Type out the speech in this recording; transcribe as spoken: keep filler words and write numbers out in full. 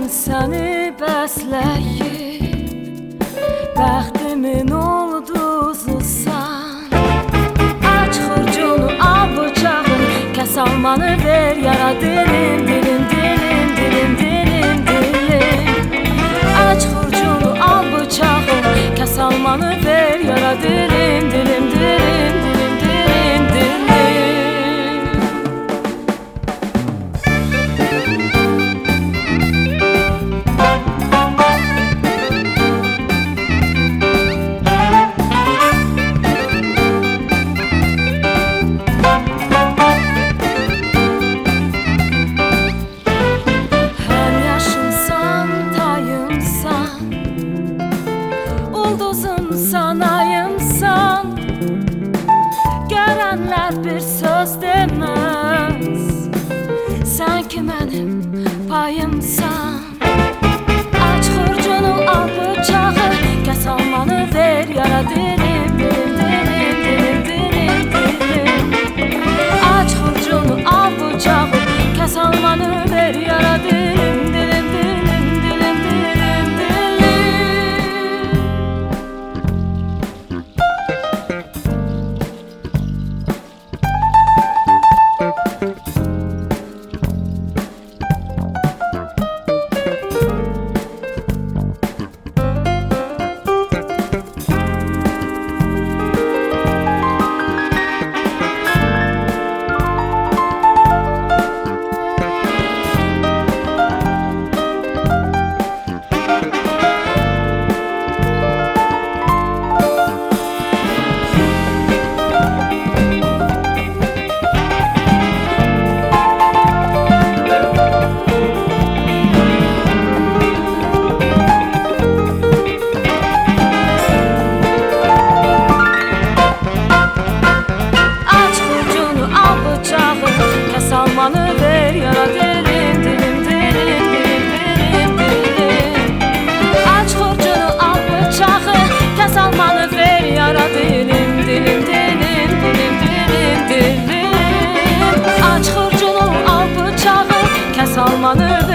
səni bəsləyib, bəxtimin ulduzusan. Aç xurcunu, al bıçağı, kəs almanı ver yara dilim, dilim, dilim, dilim, dilim, dilim. Aç xurcunu, al bıçağı, kəs almanı ver yara dilim, dilim, dilim, dilim, dilim, dilim. Sanayımsan, görenler bir söz demez. Sen ki benim payımsan. Aç xurcunu, al bıçağı, kəs almanı ver yara dilim, dilim, dilim, dilim, dilim, dilim. Aç xurcunu, al bıçağı, kəs almanı ver yara dilim, dilim, dilim, dilim, dilim, dilim. Salmanı ver yara dilim, dilim, dilim, dilim, dilim, dilim. Aç xurcunu, al bıçağı, kəs almanı ver yara dilim, dilim, dilim, dilim, dilim, dilim. Aç xurcunu, al bıçağı, kəs almanı